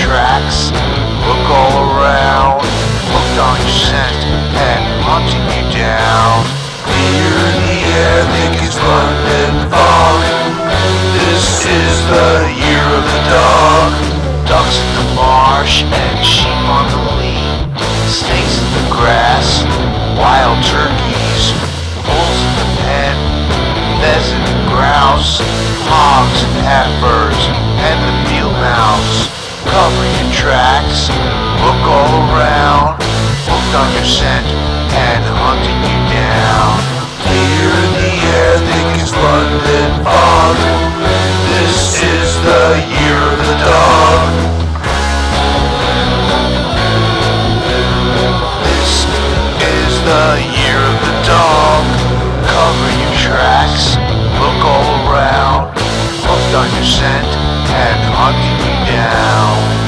tracks, look all around, hooked on your scent and hunting you down. Fear in the air, think it's London fog. This is the year of the dog. Ducks in the marsh and sheep on the lea, snakes in the grass, wild turkeys, bulls in the pen, pheasant and grouse, hogs and heifers, and the field mouse. Cover your tracks, look all around, hooked on your scent and hunting you down. Fear in the air, think it's London fog. This is the year of the dog. This is the year of the dog. Cover your tracks, look all around, hooked on your scent and hunting you down.